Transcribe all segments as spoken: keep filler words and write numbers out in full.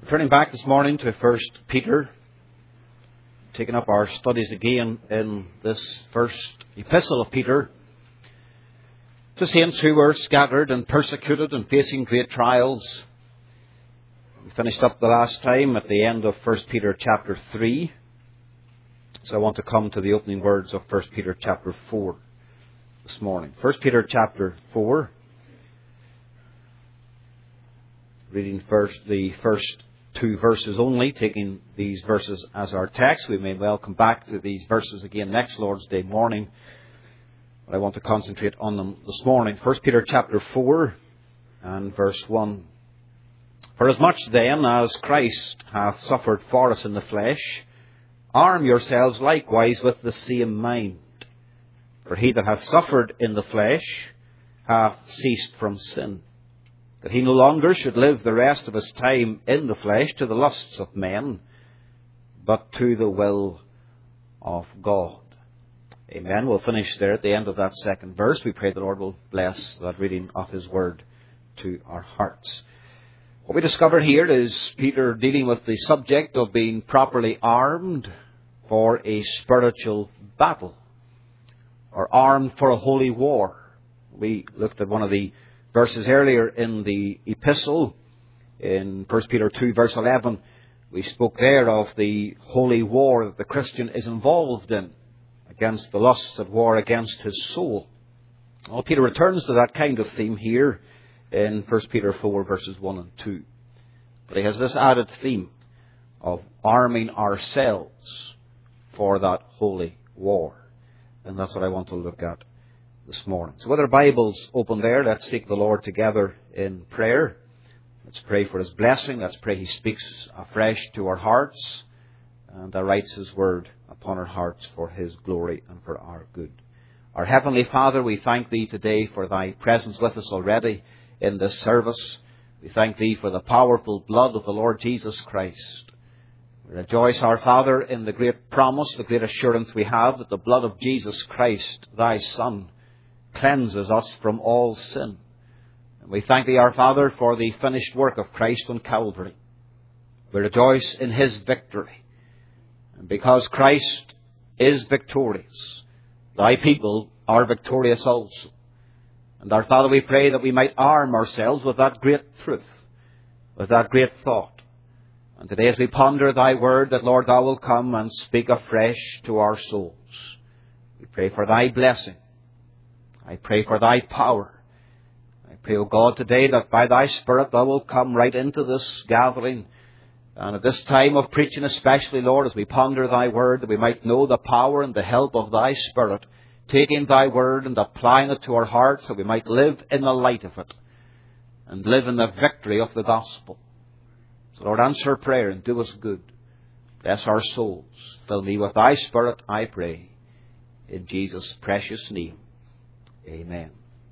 Turning back this morning to First Peter, taking up our studies again in this first epistle of Peter to saints who were scattered and persecuted and facing great trials. We finished up the last time at the end of First Peter chapter three. So I want to come to the opening words of First Peter chapter four this morning. First Peter chapter four, reading first the first two verses only, taking these verses as our text. We may well come back to these verses again next Lord's Day morning, but I want to concentrate on them this morning. First Peter chapter four and verse one. For as much then as Christ hath suffered for us in the flesh, arm yourselves likewise with the same mind. For he that hath suffered in the flesh hath ceased from sin, that he no longer should live the rest of his time in the flesh to the lusts of men, but to the will of God. Amen. We'll finish there at the end of that second verse. We pray the Lord will bless that reading of His Word to our hearts. What we discover here is Peter dealing with the subject of being properly armed for a spiritual battle, or armed for a holy war. We looked at one of the verses earlier in the epistle, in First Peter two, verse eleven. We spoke there of the holy war that the Christian is involved in against the lusts at war against his soul. Well, Peter returns to that kind of theme here in First Peter four, verses one and two. But he has this added theme of arming ourselves for that holy war. And that's what I want to look at this morning. So with our Bibles open there, let's seek the Lord together in prayer. Let's pray for His blessing. Let's pray He speaks afresh to our hearts and writes His word upon our hearts for His glory and for our good. Our Heavenly Father, we thank Thee today for Thy presence with us already in this service. We thank Thee for the powerful blood of the Lord Jesus Christ. We rejoice, our Father, in the great promise, the great assurance we have that the blood of Jesus Christ, Thy Son, cleanses us from all sin. And we thank Thee, our Father, for the finished work of Christ on Calvary. We rejoice in His victory. And because Christ is victorious, Thy people are victorious also. And our Father, we pray that we might arm ourselves with that great truth, with that great thought. And today as we ponder Thy word, that Lord, Thou will come and speak afresh to our souls. We pray for Thy blessing. I pray for Thy power. I pray, O God, today that by Thy Spirit Thou will come right into this gathering. And at this time of preaching especially, Lord, as we ponder Thy word, that we might know the power and the help of Thy Spirit, taking Thy word and applying it to our hearts, that we might live in the light of it and live in the victory of the gospel. So, Lord, answer prayer and do us good. Bless our souls. Fill me with Thy Spirit, I pray. In Jesus' precious name. Amen.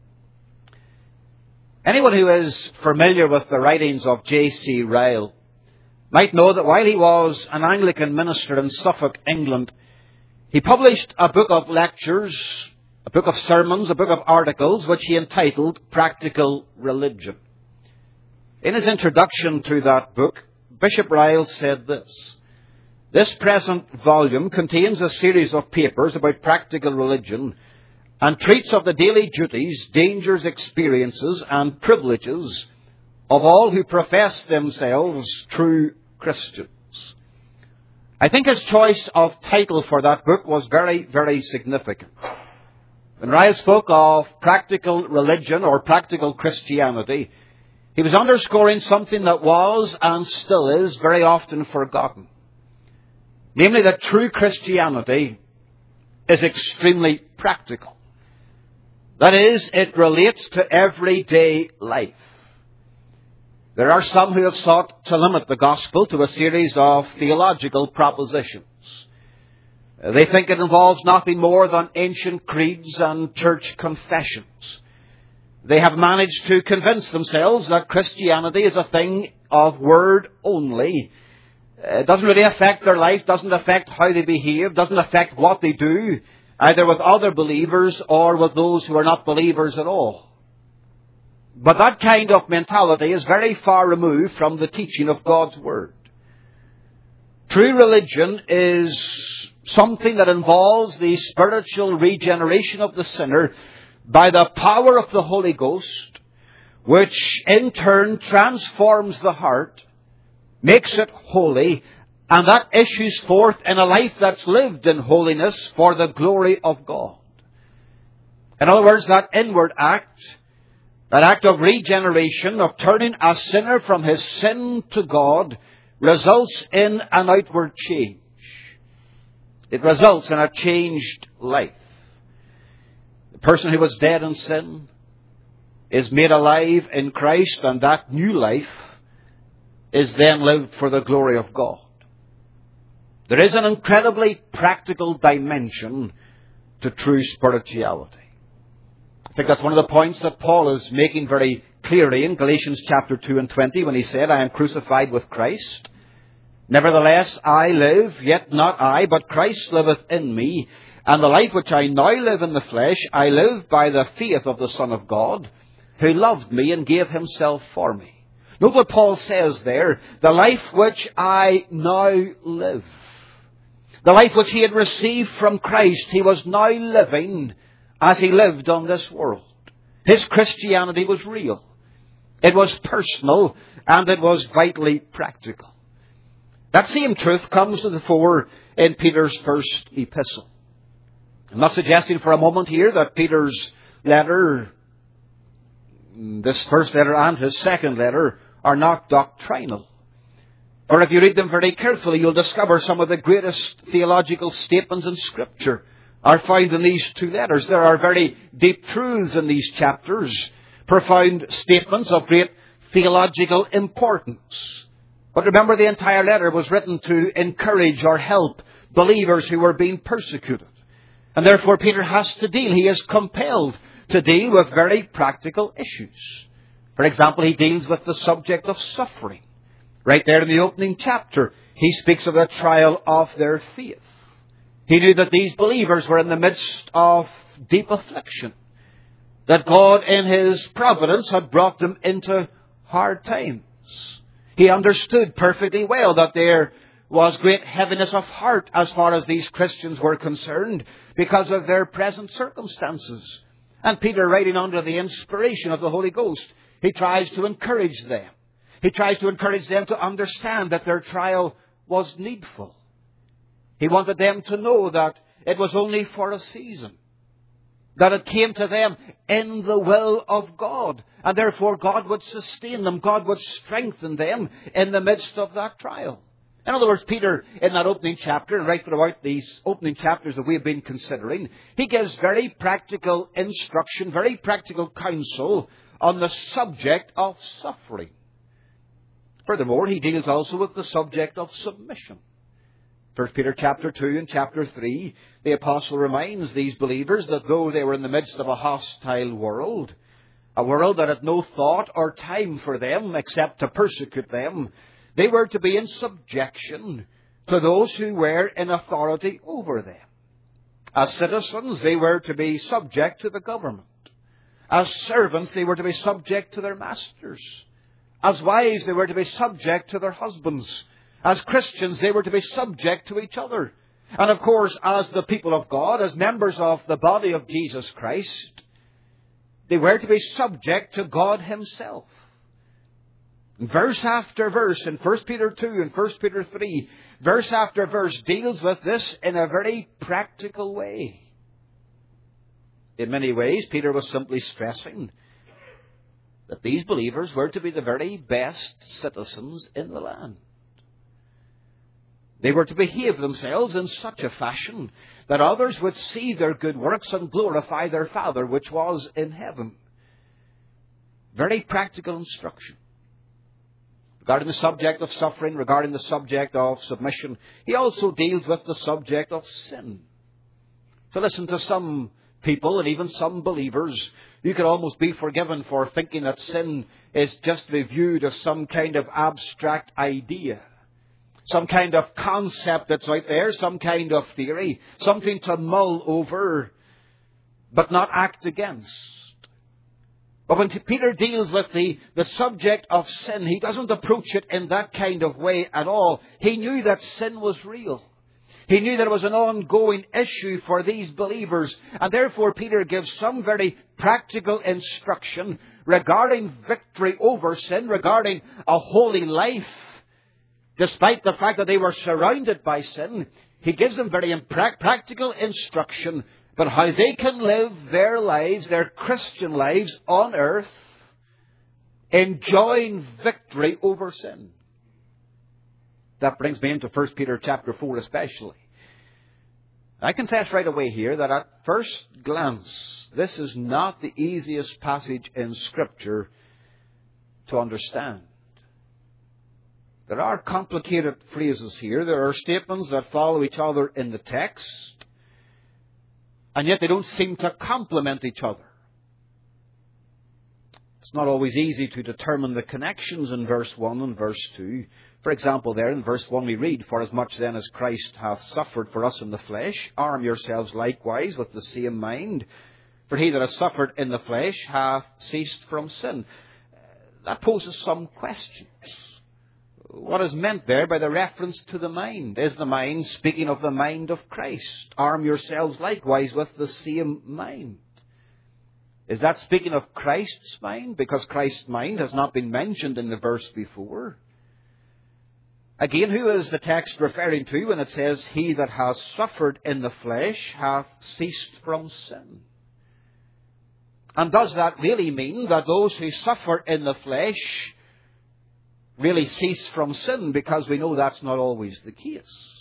Anyone who is familiar with the writings of J C Ryle might know that while he was an Anglican minister in Suffolk, England, he published a book of lectures, a book of sermons, a book of articles, which he entitled Practical Religion. In his introduction to that book, Bishop Ryle said this: "This present volume contains a series of papers about practical religion and treats of the daily duties, dangers, experiences, and privileges of all who profess themselves true Christians." I think his choice of title for that book was very, very significant. When Ryle spoke of practical religion or practical Christianity, he was underscoring something that was and still is very often forgotten. Namely, that true Christianity is extremely practical. That is, it relates to everyday life. There are some who have sought to limit the gospel to a series of theological propositions. They think it involves nothing more than ancient creeds and church confessions. They have managed to convince themselves that Christianity is a thing of word only. It doesn't really affect their life, doesn't affect how they behave, doesn't affect what they do, either with other believers or with those who are not believers at all. But that kind of mentality is very far removed from the teaching of God's Word. True religion is something that involves the spiritual regeneration of the sinner by the power of the Holy Ghost, which in turn transforms the heart, makes it holy, and that issues forth in a life that's lived in holiness for the glory of God. In other words, that inward act, that act of regeneration, of turning a sinner from his sin to God, results in an outward change. It results in a changed life. The person who was dead in sin is made alive in Christ, and that new life is then lived for the glory of God. There is an incredibly practical dimension to true spirituality. I think that's one of the points that Paul is making very clearly in Galatians chapter two and twenty when he said, I am crucified with Christ. Nevertheless, I live, yet not I, but Christ liveth in me. And the life which I now live in the flesh, I live by the faith of the Son of God, who loved me and gave himself for me. Note what Paul says there. The life which I now live. The life which he had received from Christ, he was now living as he lived on this world. His Christianity was real. It was personal, and it was vitally practical. That same truth comes to the fore in Peter's first epistle. I'm not suggesting for a moment here that Peter's letter, this first letter and his second letter, are not doctrinal. Or if you read them very carefully, you'll discover some of the greatest theological statements in Scripture are found in these two letters. There are very deep truths in these chapters, profound statements of great theological importance. But remember, the entire letter was written to encourage or help believers who were being persecuted. And therefore Peter has to deal, he is compelled to deal with very practical issues. For example, he deals with the subject of suffering. Right there in the opening chapter, he speaks of the trial of their faith. He knew that these believers were in the midst of deep affliction. That God in His providence had brought them into hard times. He understood perfectly well that there was great heaviness of heart as far as these Christians were concerned because of their present circumstances. And Peter, writing under the inspiration of the Holy Ghost, he tries to encourage them. He tries to encourage them to understand that their trial was needful. He wanted them to know that it was only for a season. That it came to them in the will of God. And therefore God would sustain them. God would strengthen them in the midst of that trial. In other words, Peter, in that opening chapter, and right throughout these opening chapters that we have been considering, he gives very practical instruction, very practical counsel on the subject of suffering. Furthermore, he deals also with the subject of submission. First Peter chapter two and chapter three, the apostle reminds these believers that though they were in the midst of a hostile world, a world that had no thought or time for them except to persecute them, they were to be in subjection to those who were in authority over them. As citizens, they were to be subject to the government. As servants, they were to be subject to their masters. As wives, they were to be subject to their husbands. As Christians, they were to be subject to each other. And of course, as the people of God, as members of the body of Jesus Christ, they were to be subject to God Himself. Verse after verse in First Peter two and First Peter three, verse after verse deals with this in a very practical way. In many ways, Peter was simply stressing that these believers were to be the very best citizens in the land. They were to behave themselves in such a fashion that others would see their good works and glorify their Father which was in heaven. Very practical instruction. Regarding the subject of suffering, regarding the subject of submission, he also deals with the subject of sin. To listen to some people and even some believers, you could almost be forgiven for thinking that sin is just to be viewed as some kind of abstract idea. Some kind of concept that's out there, some kind of theory, something to mull over, but not act against. But when Peter deals with the, the subject of sin, he doesn't approach it in that kind of way at all. He knew that sin was real. He knew that it was an ongoing issue for these believers. And therefore Peter gives some very practical instruction regarding victory over sin, regarding a holy life. Despite the fact that they were surrounded by sin, he gives them very impra- practical instruction about how they can live their lives, their Christian lives on earth, enjoying victory over sin. That brings me into First Peter chapter four especially. I confess right away here that at first glance, this is not the easiest passage in Scripture to understand. There are complicated phrases here. There are statements that follow each other in the text, and yet they don't seem to complement each other. It's not always easy to determine the connections in verse one and verse two. For example, there in verse one we read, "For as much then as Christ hath suffered for us in the flesh, arm yourselves likewise with the same mind. For he that has suffered in the flesh hath ceased from sin." That poses some questions. What is meant there by the reference to the mind? Is the mind speaking of the mind of Christ? Arm yourselves likewise with the same mind. Is that speaking of Christ's mind? Because Christ's mind has not been mentioned in the verse before. Again, who is the text referring to when it says, "He that has suffered in the flesh hath ceased from sin"? And does that really mean that those who suffer in the flesh really cease from sin? Because we know that's not always the case.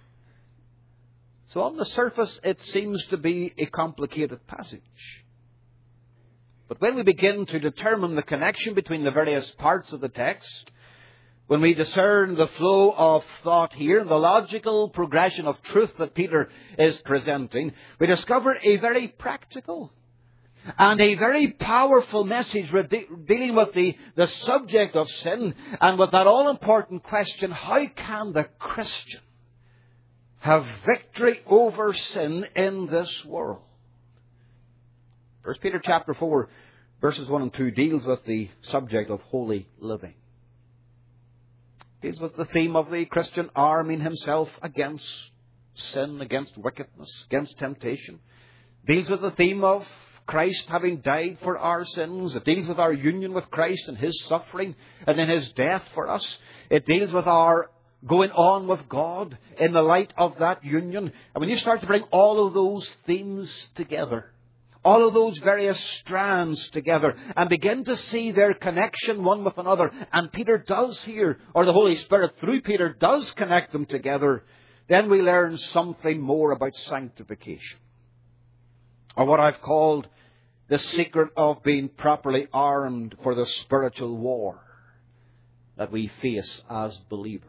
So on the surface, it seems to be a complicated passage. But when we begin to determine the connection between the various parts of the text, when we discern the flow of thought here, the logical progression of truth that Peter is presenting, we discover a very practical and a very powerful message dealing with the, the subject of sin and with that all-important question, how can the Christian have victory over sin in this world? First Peter chapter four, verses one and two deals with the subject of holy living. Deals with the theme of the Christian arming himself against sin, against wickedness, against temptation. Deals with the theme of Christ having died for our sins. It deals with our union with Christ and His suffering and in His death for us. It deals with our going on with God in the light of that union. And when you start to bring all of those themes together, all of those various strands together, and begin to see their connection one with another, and Peter does here, or the Holy Spirit through Peter does connect them together, then we learn something more about sanctification. Or what I've called the secret of being properly armed for the spiritual war that we face as believers.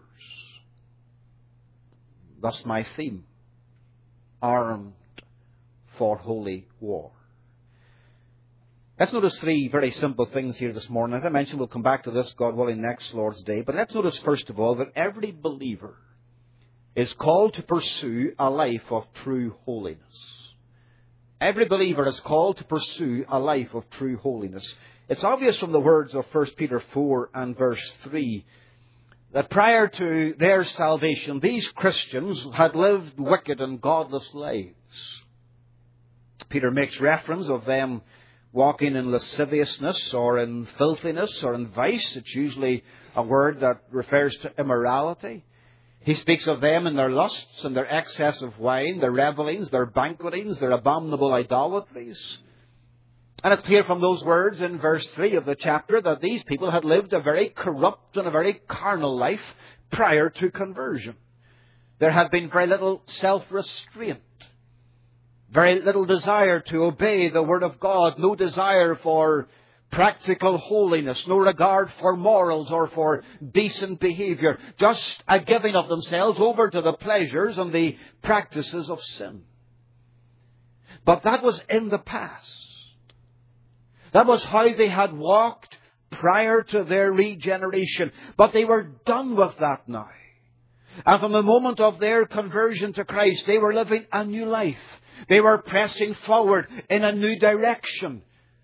Thus my theme, armed for holy war. Let's notice three very simple things here this morning. As I mentioned, we'll come back to this, God willing, next Lord's Day. But let's notice first of all that every believer is called to pursue a life of true holiness. Every believer is called to pursue a life of true holiness. It's obvious from the words of First Peter four and verse three that prior to their salvation, these Christians had lived wicked and godless lives. Peter makes reference of them walking in lasciviousness or in filthiness or in vice. It's usually a word that refers to immorality. He speaks of them in their lusts and their excess of wine, their revellings, their banquetings, their abominable idolatries. And it's clear from those words in verse three of the chapter that these people had lived a very corrupt and a very carnal life prior to conversion. There had been very little self-restraint, very little desire to obey the Word of God, no desire for practical holiness, no regard for morals or for decent behavior, just a giving of themselves over to the pleasures and the practices of sin. But that was in the past. That was how they had walked prior to their regeneration. But they were done with that now. And from the moment of their conversion to Christ, they were living a new life. They were pressing forward in a new direction.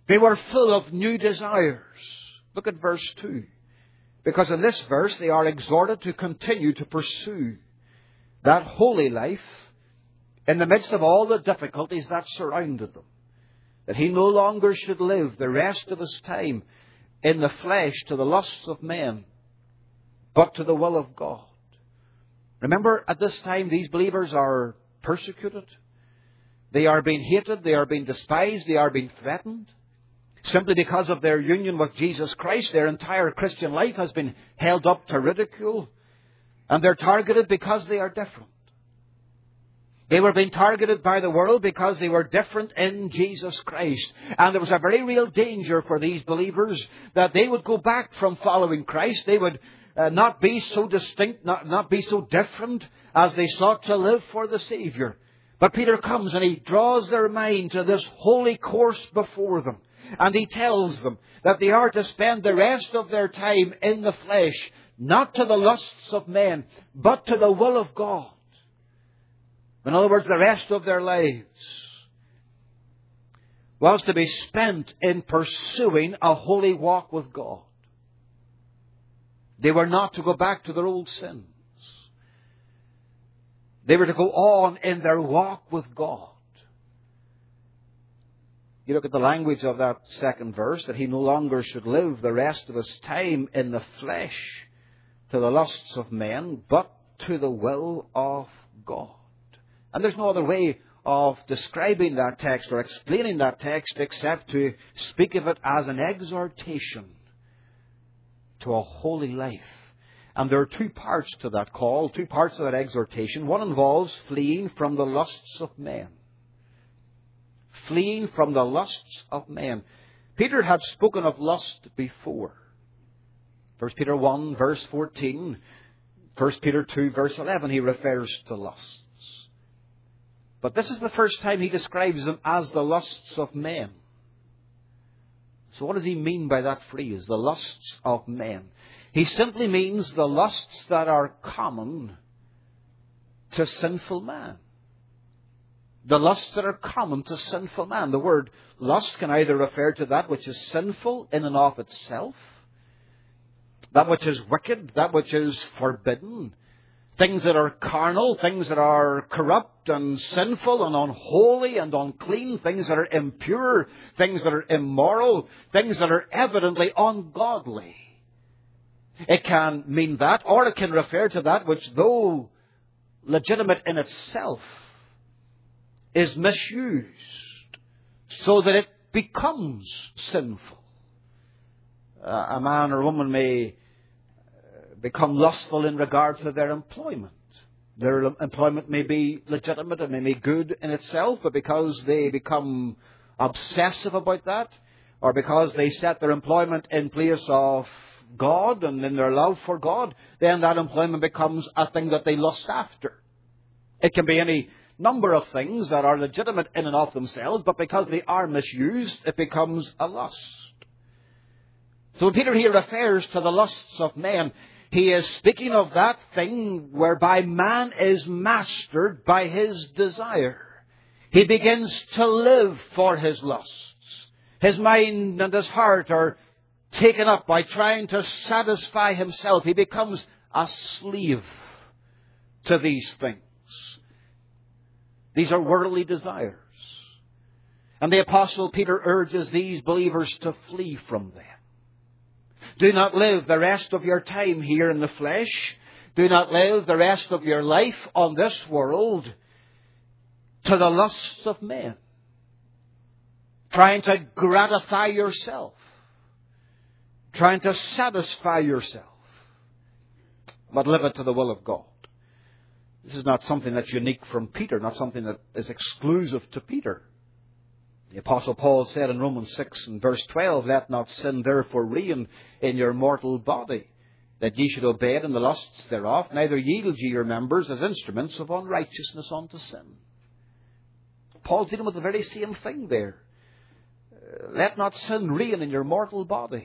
They were full of new desires. Look at verse two. Because in this verse they are exhorted to continue to pursue that holy life in the midst of all the difficulties that surrounded them. That he no longer should live the rest of his time in the flesh to the lusts of men, but to the will of God. Remember, at this time these believers are persecuted. They are being hated. They are being despised. They are being threatened. Simply because of their union with Jesus Christ, their entire Christian life has been held up to ridicule. And they're targeted because they are different. They were being targeted by the world because they were different in Jesus Christ. And there was a very real danger for these believers that they would go back from following Christ. They would uh, not be so distinct, not, not be so different as they sought to live for the Savior. But Peter comes and he draws their mind to this holy course before them. And he tells them that they are to spend the rest of their time in the flesh, not to the lusts of men, but to the will of God. In other words, the rest of their lives was to be spent in pursuing a holy walk with God. They were not to go back to their old sins. They were to go on in their walk with God. You look at the language of that second verse, that he no longer should live the rest of his time in the flesh to the lusts of men, but to the will of God. And there's no other way of describing that text or explaining that text except to speak of it as an exhortation to a holy life. And there are two parts to that call, two parts of that exhortation. One involves fleeing from the lusts of men. Fleeing from the lusts of men. Peter had spoken of lust before. First Peter one, verse fourteen. First Peter two, verse eleven, he refers to lusts. But this is the first time he describes them as the lusts of men. So what does he mean by that phrase, the lusts of men? He simply means the lusts that are common to sinful man. The lusts that are common to sinful man. The word lust can either refer to that which is sinful in and of itself, that which is wicked, that which is forbidden, things that are carnal, things that are corrupt and sinful and unholy and unclean, things that are impure, things that are immoral, things that are evidently ungodly. It can mean that, or it can refer to that which, though legitimate in itself, is misused so that it becomes sinful. Uh, a man or woman may become lustful in regard to their employment. Their employment may be legitimate and may be good in itself, but because they become obsessive about that, or because they set their employment in place of God and in their love for God, then that employment becomes a thing that they lust after. It can be any number of things that are legitimate in and of themselves, but because they are misused, it becomes a lust. So Peter here refers to the lusts of men. He is speaking of that thing whereby man is mastered by his desire. He begins to live for his lusts. His mind and his heart are taken up by trying to satisfy himself. He becomes a slave to these things. These are worldly desires. And the Apostle Peter urges these believers to flee from them. Do not live the rest of your time here in the flesh. Do not live the rest of your life on this world to the lusts of men, trying to gratify yourself, trying to satisfy yourself, but live it to the will of God. This is not something that's unique from Peter, not something that is exclusive to Peter. The Apostle Paul said in Romans six and verse twelve, "Let not sin therefore reign in your mortal body, that ye should obey it in the lusts thereof, neither yield ye your members as instruments of unrighteousness unto sin." Paul's dealing with the very same thing there. Let not sin reign in your mortal body,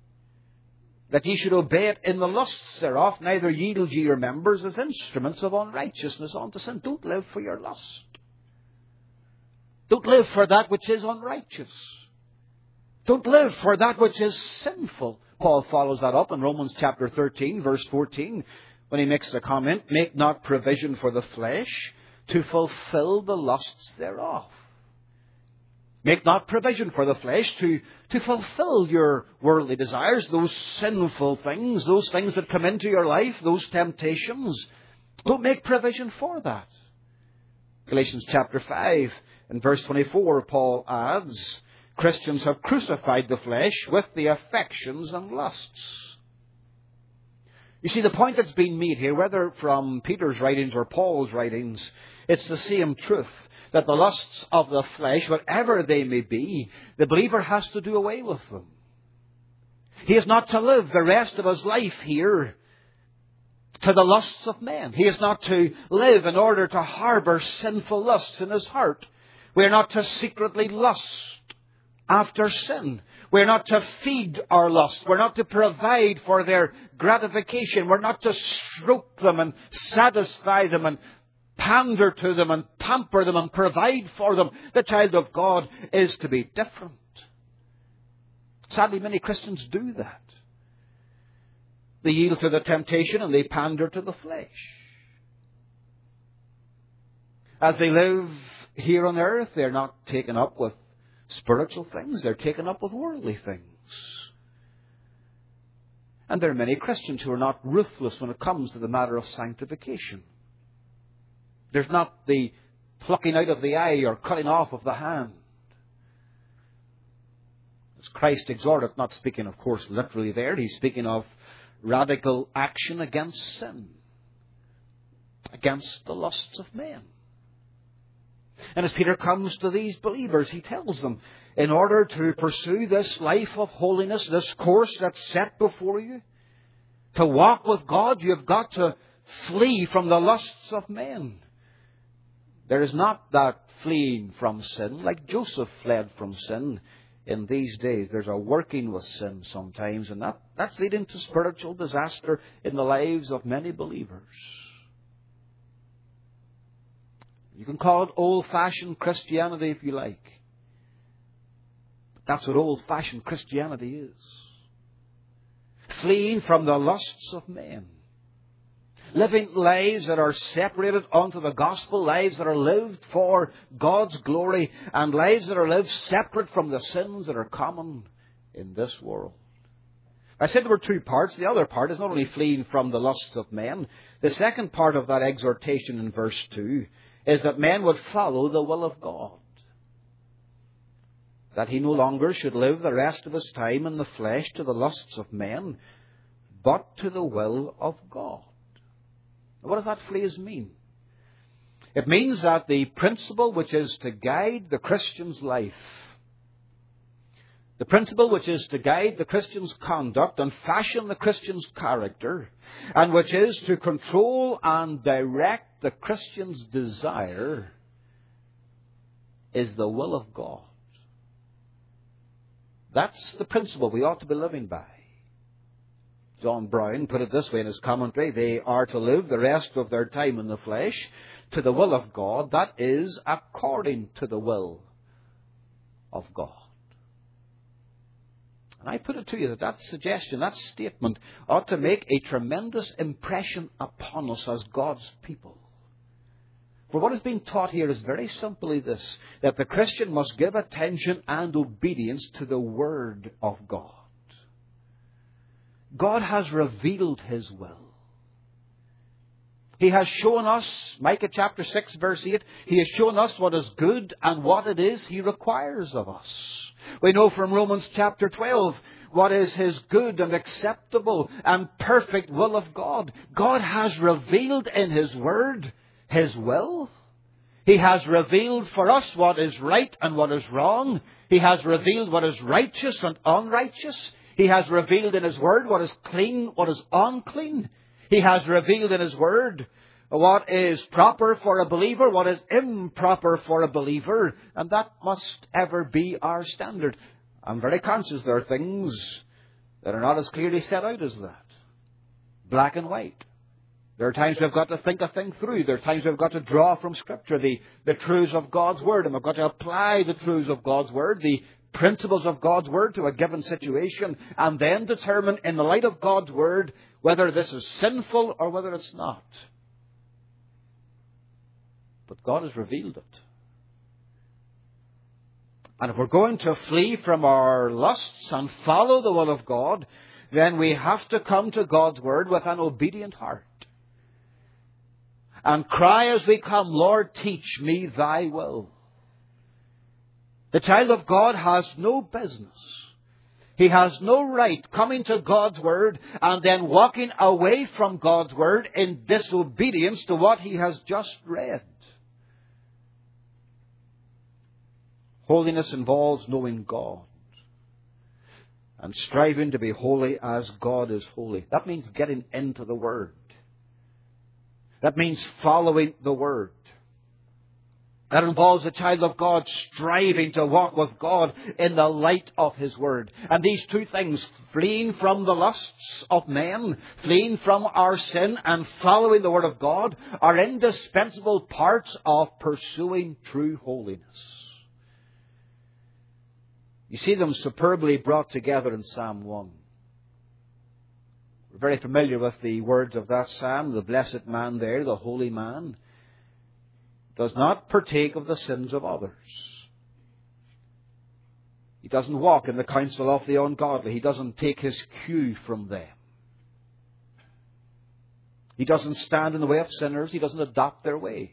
that ye should obey it in the lusts thereof, neither yield ye your members as instruments of unrighteousness unto sin. Don't live for your lust. Don't live for that which is unrighteous. Don't live for that which is sinful. Paul follows that up in Romans chapter thirteen, verse fourteen, when he makes the comment, make not provision for the flesh to fulfill the lusts thereof. Make not provision for the flesh to, to fulfill your worldly desires, those sinful things, those things that come into your life, those temptations. Don't make provision for that. Galatians chapter five and verse twenty-four, Paul adds, Christians have crucified the flesh with the affections and lusts. You see, the point that's being made here, whether from Peter's writings or Paul's writings, it's the same truth. That the lusts of the flesh, whatever they may be, the believer has to do away with them. He is not to live the rest of his life here to the lusts of men. He is not to live in order to harbour sinful lusts in his heart. We are not to secretly lust after sin. We're not to feed our lust. We're not to provide for their gratification. We're not to stroke them and satisfy them and pander to them and pamper them and provide for them. The child of God is to be different. Sadly, many Christians do that. They yield to the temptation and they pander to the flesh. As they live here on earth, they're not taken up with spiritual things. They're taken up with worldly things. And there are many Christians who are not ruthless when it comes to the matter of sanctification. There's not the plucking out of the eye or cutting off of the hand. As Christ exhorted, not speaking, of course, literally there, he's speaking of radical action against sin, against the lusts of men. And as Peter comes to these believers, he tells them, in order to pursue this life of holiness, this course that's set before you, to walk with God, you've got to flee from the lusts of men. There is not that fleeing from sin, like Joseph fled from sin in these days. There's a working with sin sometimes, and that, that's leading to spiritual disaster in the lives of many believers. You can call it old-fashioned Christianity if you like. But that's what old-fashioned Christianity is. Fleeing from the lusts of men. Living lives that are separated unto the gospel, lives that are lived for God's glory, and lives that are lived separate from the sins that are common in this world. I said there were two parts. The other part is not only fleeing from the lusts of men. The second part of that exhortation in verse two is that men would follow the will of God. That he no longer should live the rest of his time in the flesh to the lusts of men, but to the will of God. What does that phrase mean? It means that the principle which is to guide the Christian's life, the principle which is to guide the Christian's conduct and fashion the Christian's character, and which is to control and direct the Christian's desire, is the will of God. That's the principle we ought to be living by. John Brown put it this way in his commentary: they are to live the rest of their time in the flesh to the will of God, that is, according to the will of God. And I put it to you that that suggestion, that statement, ought to make a tremendous impression upon us as God's people. For what is being taught here is very simply this, that the Christian must give attention and obedience to the Word of God. God has revealed His will. He has shown us, Micah chapter six verse eight, He has shown us what is good and what it is He requires of us. We know from Romans chapter twelve what is His good and acceptable and perfect will of God. God has revealed in His Word His will. He has revealed for us what is right and what is wrong. He has revealed what is righteous and unrighteous. He has revealed in His Word what is clean, what is unclean. He has revealed in His Word what is proper for a believer, what is improper for a believer. And that must ever be our standard. I'm very conscious there are things that are not as clearly set out as that. Black and white. There are times we've got to think a thing through. There are times we've got to draw from Scripture the, the truths of God's Word. And we've got to apply the truths of God's Word, the principles of God's Word to a given situation, and then determine in the light of God's Word whether this is sinful or whether it's not. But God has revealed it. And if we're going to flee from our lusts and follow the will of God, then we have to come to God's Word with an obedient heart. And cry as we come, Lord, teach me thy will. The child of God has no business. He has no right coming to God's Word and then walking away from God's Word in disobedience to what he has just read. Holiness involves knowing God and striving to be holy as God is holy. That means getting into the Word. That means following the Word. That involves a child of God striving to walk with God in the light of His Word. And these two things, fleeing from the lusts of men, fleeing from our sin and following the Word of God, are indispensable parts of pursuing true holiness. You see them superbly brought together in Psalm one. We're very familiar with the words of that psalm. The blessed man there, the holy man, does not partake of the sins of others. He doesn't walk in the counsel of the ungodly. He doesn't take his cue from them. He doesn't stand in the way of sinners. He doesn't adopt their ways.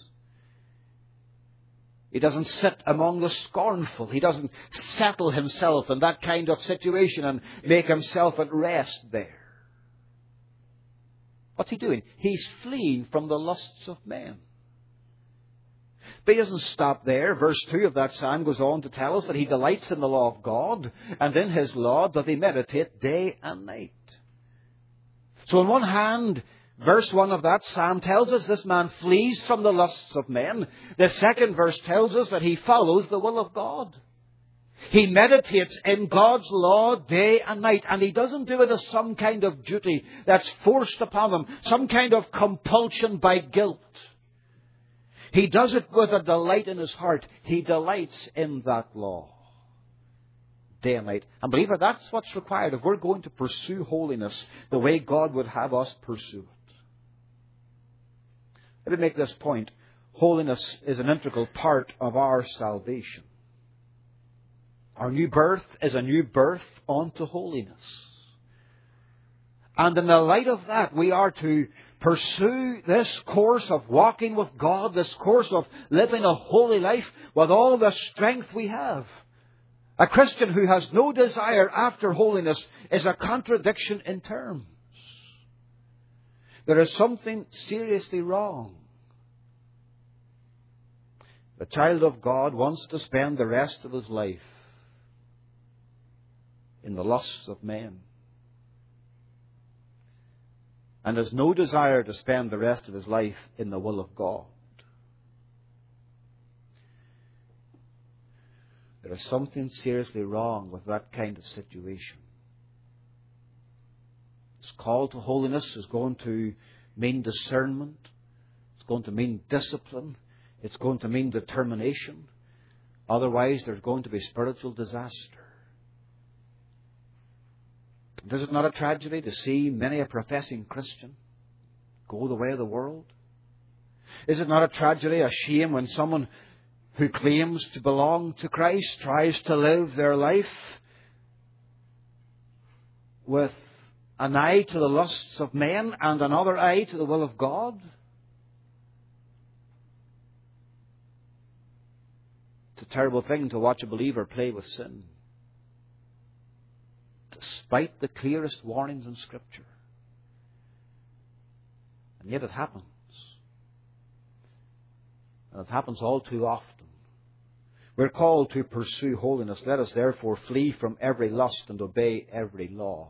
He doesn't sit among the scornful. He doesn't settle himself in that kind of situation and make himself at rest there. What's he doing? He's fleeing from the lusts of men. But he doesn't stop there. Verse two of that psalm goes on to tell us that he delights in the law of God, and in his law doth he meditate day and night. So on one hand, verse one of that psalm tells us this man flees from the lusts of men. The second verse tells us that he follows the will of God. He meditates in God's law day and night. And he doesn't do it as some kind of duty that's forced upon him, some kind of compulsion by guilt. He does it with a delight in his heart. He delights in that law day and night. And believer, that's what's required if we're going to pursue holiness the way God would have us pursue it. Let me make this point. Holiness is an integral part of our salvation. Our new birth is a new birth unto holiness. And in the light of that, we are to pursue this course of walking with God, this course of living a holy life with all the strength we have. A Christian who has no desire after holiness is a contradiction in terms. There is something seriously wrong. The child of God wants to spend the rest of his life in the lusts of men, and has no desire to spend the rest of his life in the will of God. There is something seriously wrong with that kind of situation. This call to holiness is going to mean discernment. It's going to mean discipline. It's going to mean determination. Otherwise, there's going to be spiritual disaster. And is it not a tragedy to see many a professing Christian go the way of the world? Is it not a tragedy, a shame, when someone who claims to belong to Christ tries to live their life with an eye to the lusts of men and another eye to the will of God? It's a terrible thing to watch a believer play with sin, despite the clearest warnings in Scripture. And yet it happens. And it happens all too often. We're called to pursue holiness. Let us therefore flee from every lust and obey every law.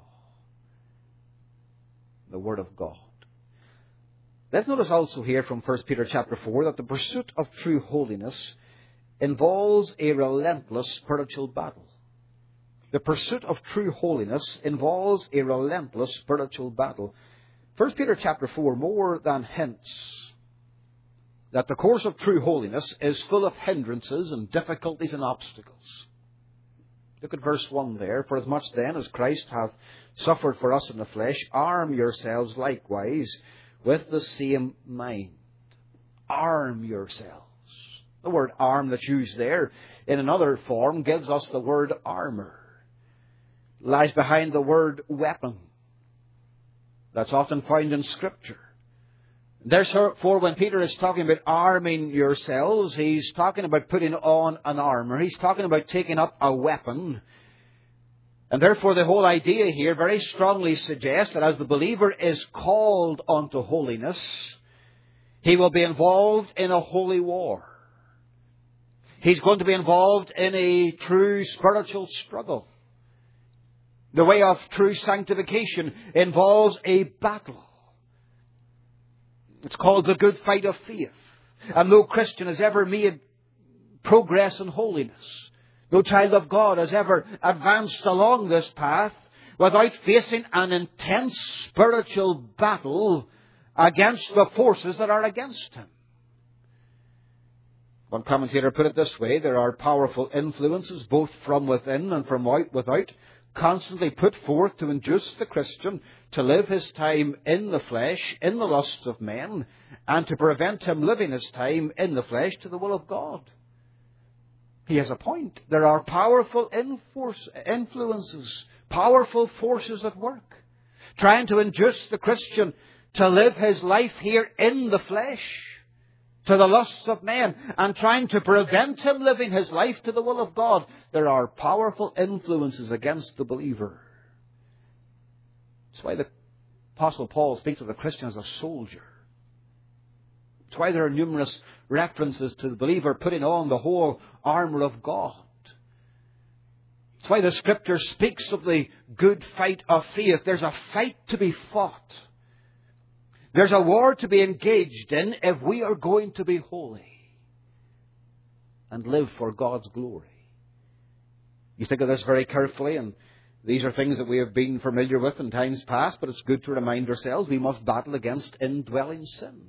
The Word of God. Let's notice also here from First Peter chapter four that the pursuit of true holiness involves a relentless spiritual battle. The pursuit of true holiness involves a relentless spiritual battle. First Peter chapter four more than hints that the course of true holiness is full of hindrances and difficulties and obstacles. Look at verse one there. For as much then as Christ hath suffered for us in the flesh, arm yourselves likewise with the same mind. Arm yourselves. The word arm that's used there in another form gives us the word armour. It lies behind the word weapon. That's often found in Scripture. Therefore, when Peter is talking about arming yourselves, he's talking about putting on an armour. He's talking about taking up a weapon. And therefore, the whole idea here very strongly suggests that as the believer is called unto holiness, he will be involved in a holy war. He's going to be involved in a true spiritual struggle. The way of true sanctification involves a battle. It's called the good fight of faith. And no Christian has ever made progress in holiness. No child of God has ever advanced along this path without facing an intense spiritual battle against the forces that are against him. One commentator put it this way: there are powerful influences, both from within and from out, without, constantly put forth to induce the Christian to live his time in the flesh, in the lusts of men, and to prevent him living his time in the flesh to the will of God. He has a point. There are powerful enforce, influences, powerful forces at work, trying to induce the Christian to live his life here in the flesh, to the lusts of men, and trying to prevent him living his life to the will of God. There are powerful influences against the believer. That's why the Apostle Paul speaks of the Christian as a soldier. That's why there are numerous references to the believer putting on the whole armour of God. That's why the Scripture speaks of the good fight of faith. There's a fight to be fought. There's a war to be engaged in if we are going to be holy and live for God's glory. You think of this very carefully, and these are things that we have been familiar with in times past, but it's good to remind ourselves we must battle against indwelling sin.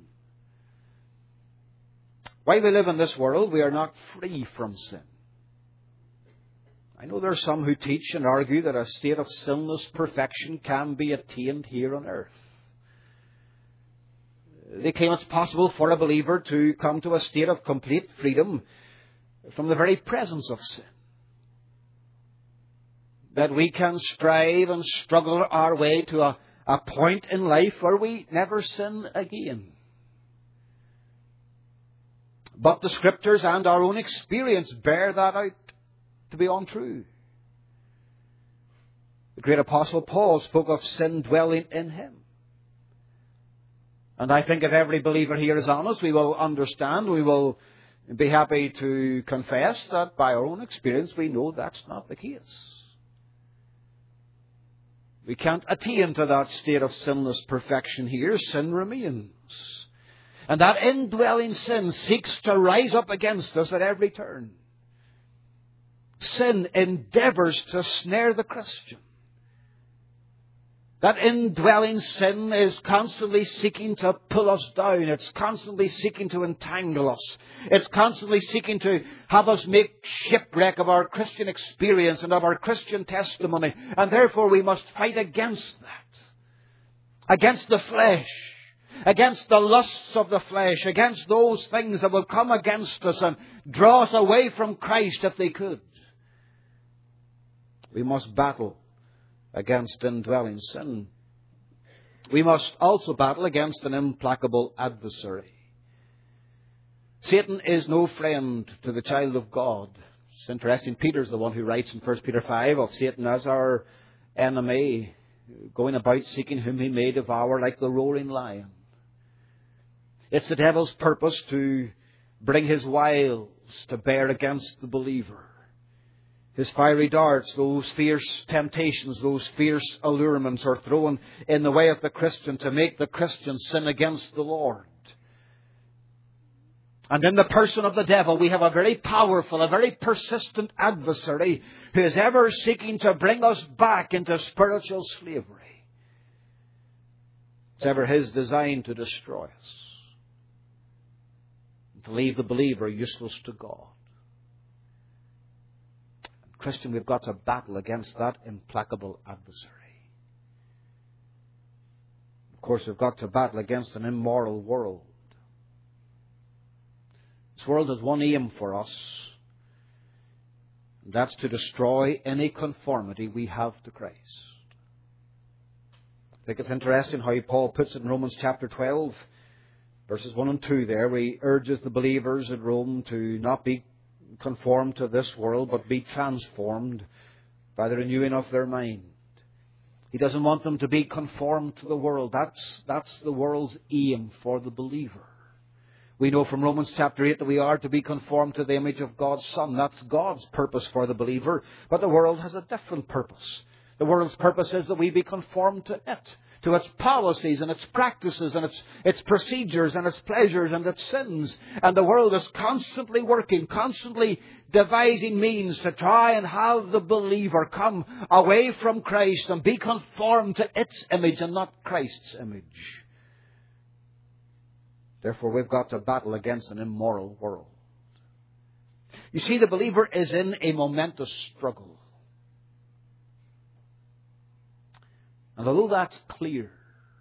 While we live in this world, we are not free from sin. I know there are some who teach and argue that a state of sinless perfection can be attained here on earth. They claim it's possible for a believer to come to a state of complete freedom from the very presence of sin. That we can strive and struggle our way to a, a point in life where we never sin again. But the Scriptures and our own experience bear that out to be untrue. The great Apostle Paul spoke of sin dwelling in him. And I think if every believer here is honest, we will understand, we will be happy to confess that by our own experience we know that's not the case. We can't attain to that state of sinless perfection here. Sin remains. And that indwelling sin seeks to rise up against us at every turn. Sin endeavours to snare the Christian. That indwelling sin is constantly seeking to pull us down. It's constantly seeking to entangle us. It's constantly seeking to have us make shipwreck of our Christian experience and of our Christian testimony. And therefore we must fight against that. Against the flesh. Against the lusts of the flesh. Against those things that will come against us and draw us away from Christ if they could. We must battle against indwelling sin. We must also battle against an implacable adversary. Satan is no friend to the child of God. It's interesting, Peter's the one who writes in First Peter five of Satan as our enemy, going about seeking whom he may devour like the roaring lion. It's the devil's purpose to bring his wiles to bear against the believer. His fiery darts, those fierce temptations, those fierce allurements are thrown in the way of the Christian to make the Christian sin against the Lord. And in the person of the devil, we have a very powerful, a very persistent adversary who is ever seeking to bring us back into spiritual slavery. It's ever His design to destroy us, and to leave the believer useless to God. And Christian, we've got to battle against that implacable adversary. Of course, we've got to battle against an immoral world. This world has one aim for us, and that's to destroy any conformity we have to Christ. I think it's interesting how Paul puts it in Romans chapter twelve, verses one and two there, where he urges the believers in Rome to not be conformed to this world, but be transformed by the renewing of their mind. He doesn't want them to be conformed to the world. That's, that's the world's aim for the believer. We know from Romans chapter eight that we are to be conformed to the image of God's Son. That's God's purpose for the believer. But the world has a different purpose. The world's purpose is that we be conformed to it, to its policies and its practices and its, its procedures and its pleasures and its sins. And the world is constantly working, constantly devising means to try and have the believer come away from Christ and be conformed to its image and not Christ's image. Therefore, we've got to battle against an immoral world. You see, the believer is in a momentous struggle. And although that's clear,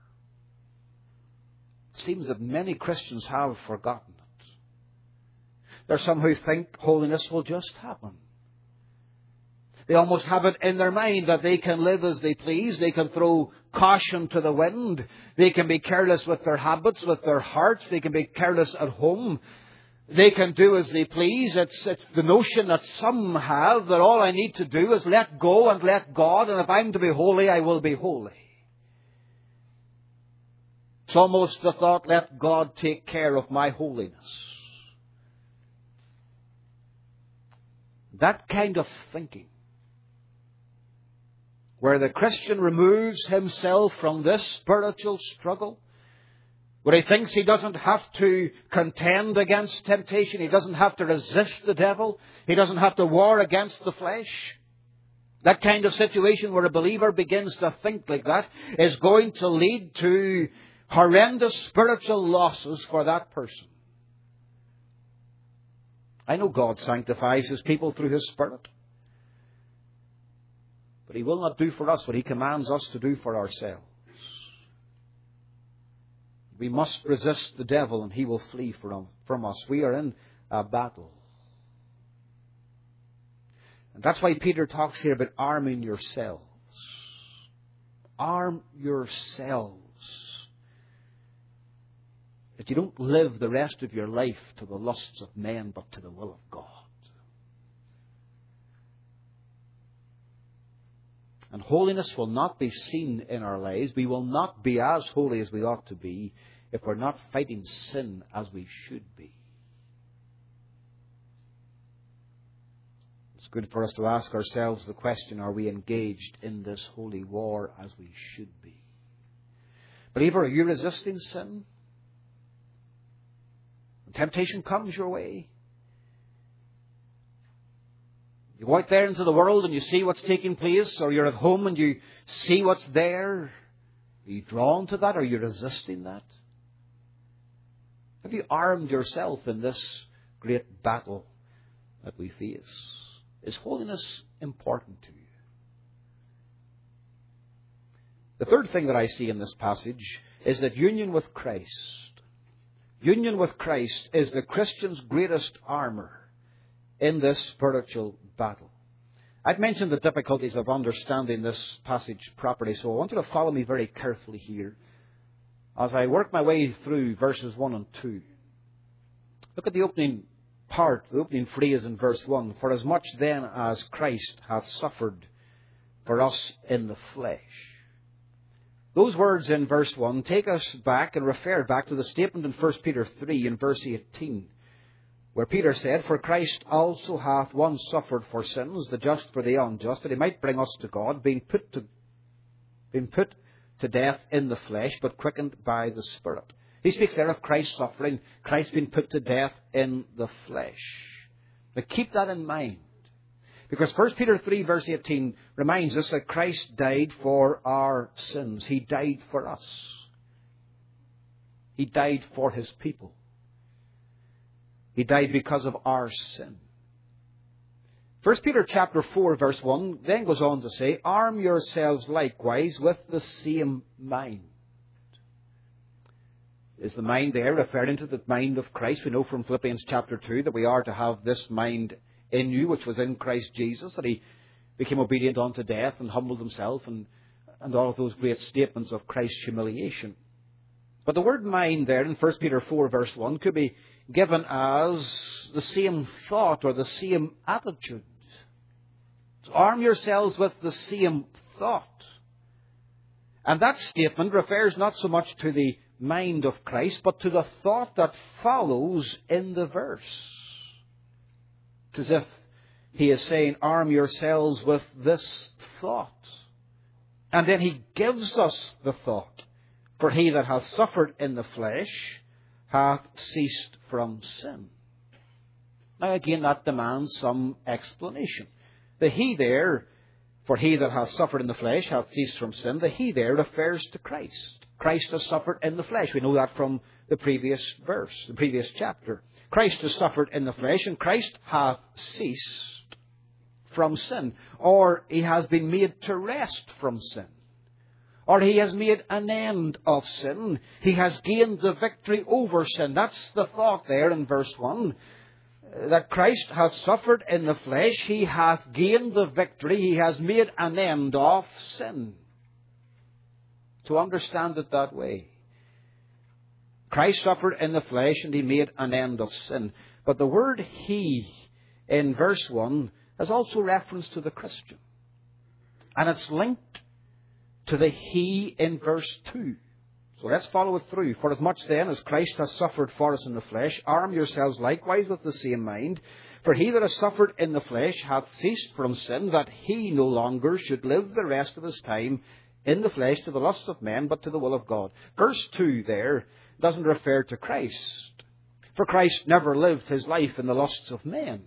it seems that many Christians have forgotten it. There are some who think holiness will just happen. They almost have it in their mind that they can live as they please. They can throw caution to the wind. They can be careless with their habits, with their hearts. They can be careless at home. They can do as they please. It's, it's the notion that some have that all I need to do is let go and let God, and if I'm to be holy, I will be holy. It's almost the thought, let God take care of my holiness. That kind of thinking, where the Christian removes himself from this spiritual struggle, where he thinks he doesn't have to contend against temptation, he doesn't have to resist the devil, he doesn't have to war against the flesh. That kind of situation where a believer begins to think like that is going to lead to horrendous spiritual losses for that person. I know God sanctifies His people through His Spirit, but He will not do for us what He commands us to do for ourselves. We must resist the devil and he will flee from, from us. We are in a battle. And that's why Peter talks here about arming yourselves. Arm yourselves. That you don't live the rest of your life to the lusts of men, but to the will of God. And holiness will not be seen in our lives. We will not be as holy as we ought to be if we're not fighting sin as we should be. It's good for us to ask ourselves the question, are we engaged in this holy war as we should be? Believer, are you resisting sin? When temptation comes your way, you go out there into the world and you see what's taking place, or you're at home and you see what's there. Are you drawn to that? Are you resisting that? Have you armed yourself in this great battle that we face? Is holiness important to you? The third thing that I see in this passage is that union with Christ, union with Christ is the Christian's greatest armour in this spiritual battle. I've mentioned the difficulties of understanding this passage properly, so I want you to follow me very carefully here as I work my way through verses one and two. Look at the opening part, the opening phrase in verse one. For as much then as Christ hath suffered for us in the flesh. Those words in verse one take us back and refer back to the statement in First Peter three in verse eighteen. Where Peter said, for Christ also hath once suffered for sins, the just for the unjust, that he might bring us to God, being put to, being put to death in the flesh, but quickened by the Spirit. He speaks there of Christ's suffering, Christ being put to death in the flesh. But keep that in mind. Because First Peter three verse eighteen reminds us that Christ died for our sins. He died for us. He died for His people. He died because of our sin. First Peter chapter four verse one then goes on to say, arm yourselves likewise with the same mind. Is the mind there referring to the mind of Christ? We know from Philippians chapter two that we are to have this mind in you, which was in Christ Jesus, that He became obedient unto death and humbled Himself, and, and all of those great statements of Christ's humiliation. But the word mind there in First Peter four verse one could be given as the same thought or the same attitude. So arm yourselves with the same thought. And that statement refers not so much to the mind of Christ, but to the thought that follows in the verse. It's as if he is saying, arm yourselves with this thought. And then he gives us the thought. For he that hath suffered in the flesh hath ceased from sin. Now again, that demands some explanation. The he there, for he that hath suffered in the flesh hath ceased from sin, the he there refers to Christ. Christ has suffered in the flesh. We know that from the previous verse, the previous chapter. Christ has suffered in the flesh, and Christ hath ceased from sin. Or he has been made to rest from sin. Or he has made an end of sin. He has gained the victory over sin. That's the thought there in verse one. That Christ hath suffered in the flesh. He hath gained the victory. He has made an end of sin. To understand it that way. Christ suffered in the flesh and he made an end of sin. But the word he in verse one has also reference to the Christian. And it's linked to the he in verse two. So let's follow it through. For as much then as Christ has suffered for us in the flesh, arm yourselves likewise with the same mind. For he that has suffered in the flesh hath ceased from sin, that he no longer should live the rest of his time in the flesh to the lusts of men, but to the will of God. Verse two there doesn't refer to Christ. For Christ never lived his life in the lusts of men.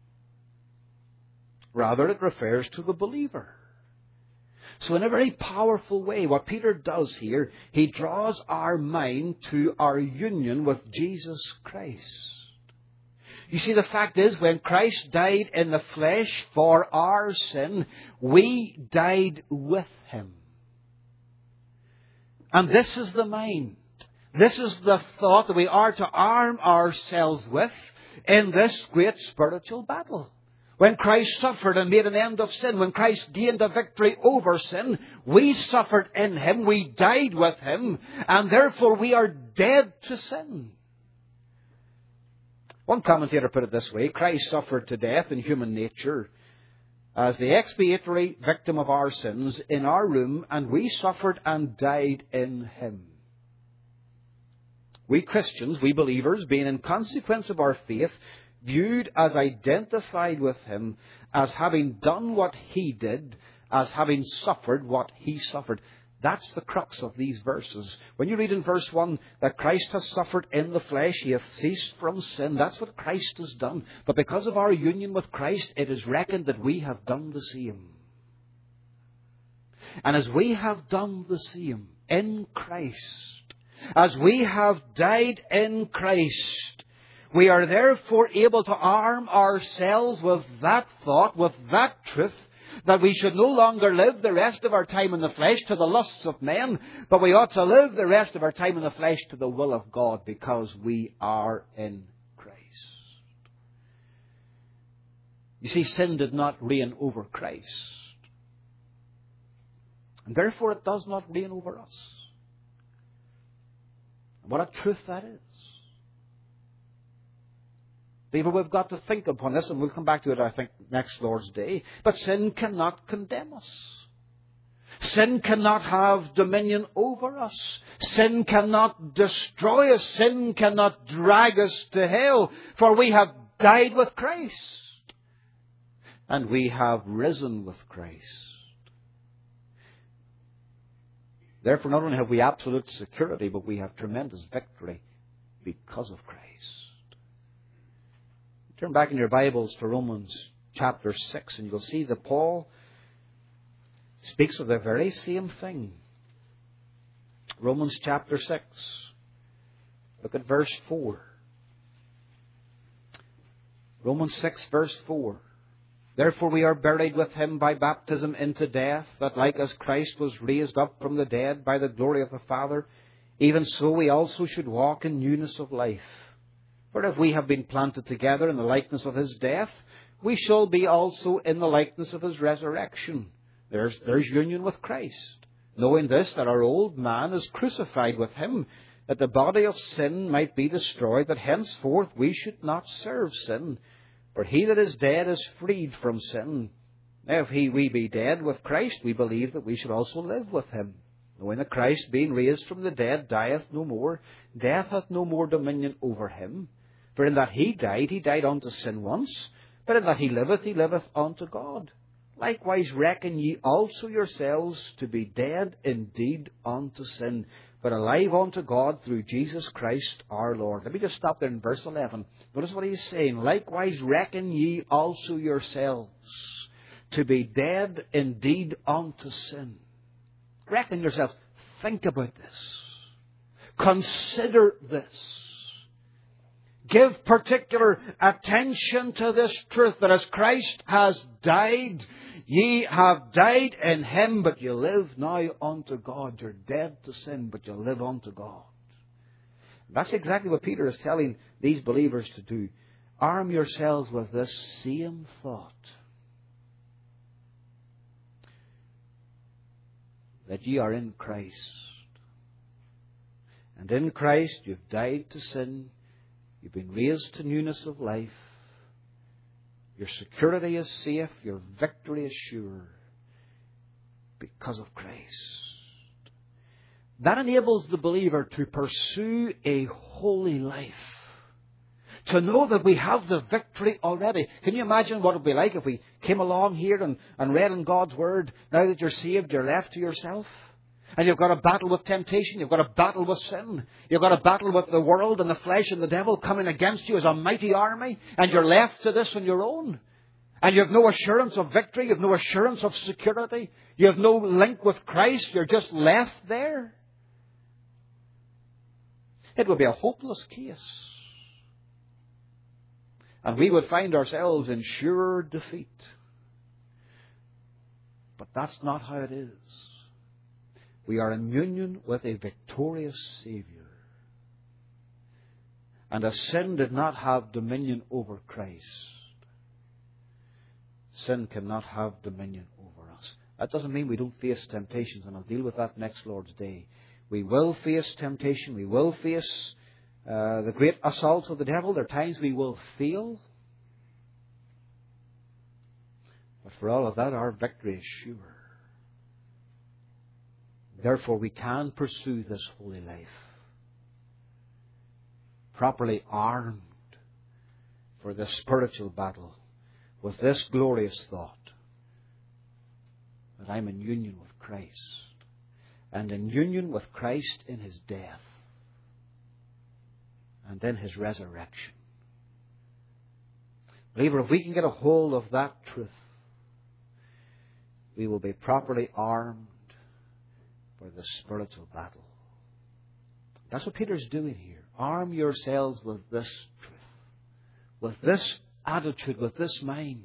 Rather, it refers to the believer. So in a very powerful way, what Peter does here, he draws our mind to our union with Jesus Christ. You see, the fact is, when Christ died in the flesh for our sin, we died with him. And this is the mind. This is the thought that we are to arm ourselves with in this great spiritual battle. When Christ suffered and made an end of sin, when Christ gained a victory over sin, we suffered in him, we died with him, and therefore we are dead to sin. One commentator put it this way: Christ suffered to death in human nature as the expiatory victim of our sins in our room, and we suffered and died in him. We Christians, we believers, being in consequence of our faith, viewed as identified with him, as having done what he did, as having suffered what he suffered. That's the crux of these verses. When you read in verse one that Christ has suffered in the flesh, he hath ceased from sin, that's what Christ has done. But because of our union with Christ, it is reckoned that we have done the same. And as we have done the same in Christ, as we have died in Christ, we are therefore able to arm ourselves with that thought, with that truth, that we should no longer live the rest of our time in the flesh to the lusts of men, but we ought to live the rest of our time in the flesh to the will of God, because we are in Christ. You see, sin did not reign over Christ, and therefore it does not reign over us. What a truth that is. People, we've got to think upon this, and we'll come back to it, I think, next Lord's Day. But sin cannot condemn us. Sin cannot have dominion over us. Sin cannot destroy us. Sin cannot drag us to hell. For we have died with Christ. And we have risen with Christ. Therefore, not only have we absolute security, but we have tremendous victory because of Christ. Turn back in your Bibles to Romans chapter six, and you'll see that Paul speaks of the very same thing. Romans chapter six. Look at verse four. Romans six, verse four. Therefore we are buried with him by baptism into death, that like as Christ was raised up from the dead by the glory of the Father, even so we also should walk in newness of life. For if we have been planted together in the likeness of his death, we shall be also in the likeness of his resurrection. There's, there's union with Christ. Knowing this, that our old man is crucified with him, that the body of sin might be destroyed, that henceforth we should not serve sin. For he that is dead is freed from sin. Now if he we be dead with Christ, we believe that we should also live with him. Knowing that Christ, being raised from the dead, dieth no more, death hath no more dominion over him. For in that he died, he died unto sin once, but in that he liveth, he liveth unto God. Likewise reckon ye also yourselves to be dead indeed unto sin, but alive unto God through Jesus Christ our Lord. Let me just stop there in verse eleven. Notice what he's saying. Likewise reckon ye also yourselves to be dead indeed unto sin. Reckon yourselves. Think about this. Consider this. Give particular attention to this truth, that as Christ has died, ye have died in him, but you live now unto God. You're dead to sin, but you live unto God. That's exactly what Peter is telling these believers to do. Arm yourselves with this same thought. That ye are in Christ. And in Christ you've died to sin. You've been raised to newness of life. Your security is safe. Your victory is sure. Because of Christ. That enables the believer to pursue a holy life. To know that we have the victory already. Can you imagine what it would be like if we came along here and, and read in God's Word, now that you're saved, you're left to yourself? And you've got a battle with temptation. You've got a battle with sin. You've got a battle with the world and the flesh and the devil coming against you as a mighty army. And you're left to this on your own. And you have no assurance of victory. You have no assurance of security. You have no link with Christ. You're just left there. It would be a hopeless case. And we would find ourselves in sure defeat. But that's not how it is. We are in union with a victorious Saviour. And as sin did not have dominion over Christ, sin cannot have dominion over us. That doesn't mean we don't face temptations, and I'll deal with that next Lord's Day. We will face temptation. We will face uh, the great assaults of the devil. There are times we will fail. But for all of that, our victory is sure. Therefore, we can pursue this holy life, properly armed for this spiritual battle, with this glorious thought, that I'm in union with Christ, and in union with Christ in his death, and in his resurrection. Believer, if we can get a hold of that truth, we will be properly armed for the spiritual battle. That's what Peter's doing here. Arm yourselves with this truth, with this attitude, with this mind,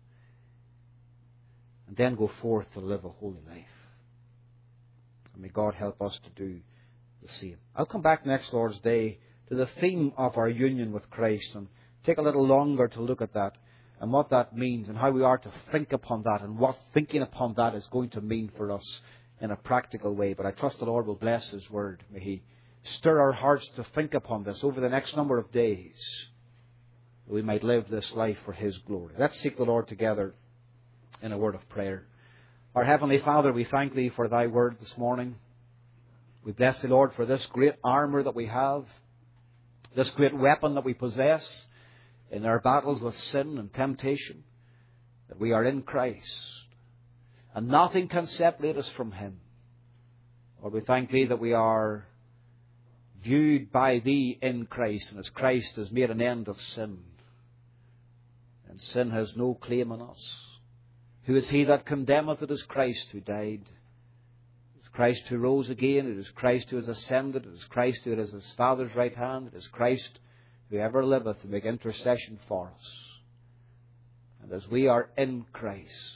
and then go forth to live a holy life. And may God help us to do the same. I'll come back next Lord's Day to the theme of our union with Christ and take a little longer to look at that and what that means and how we are to think upon that and what thinking upon that is going to mean for us in a practical way. But I trust the Lord will bless his word. May he stir our hearts to think upon this over the next number of days, that we might live this life for his glory. Let's seek the Lord together in a word of prayer. Our Heavenly Father, we thank thee for thy word this morning. We bless thee, Lord, for this great armour that we have, this great weapon that we possess in our battles with sin and temptation, that we are in Christ. And nothing can separate us from him. Lord, we thank thee that we are viewed by thee in Christ. And as Christ has made an end of sin, and sin has no claim on us. Who is he that condemneth? It is Christ who died. It is Christ who rose again. It is Christ who has ascended. It is Christ who is at his Father's right hand. It is Christ who ever liveth to make intercession for us. And as we are in Christ,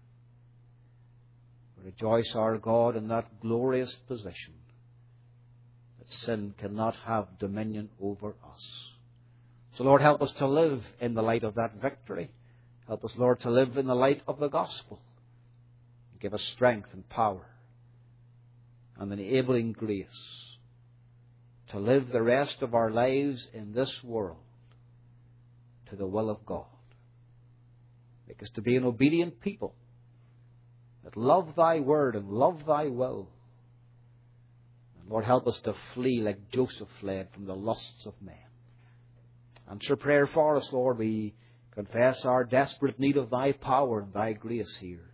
we rejoice our God in that glorious position that sin cannot have dominion over us. So, Lord, help us to live in the light of that victory. Help us, Lord, to live in the light of the gospel. Give us strength and power and enabling grace to live the rest of our lives in this world to the will of God. Make us to be an obedient people that love Thy word and love Thy will. And Lord, help us to flee like Joseph fled from the lusts of men. Answer prayer for us, Lord. We confess our desperate need of Thy power and Thy grace here.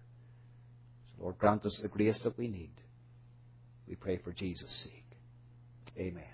So, Lord, grant us the grace that we need. We pray for Jesus' sake. Amen.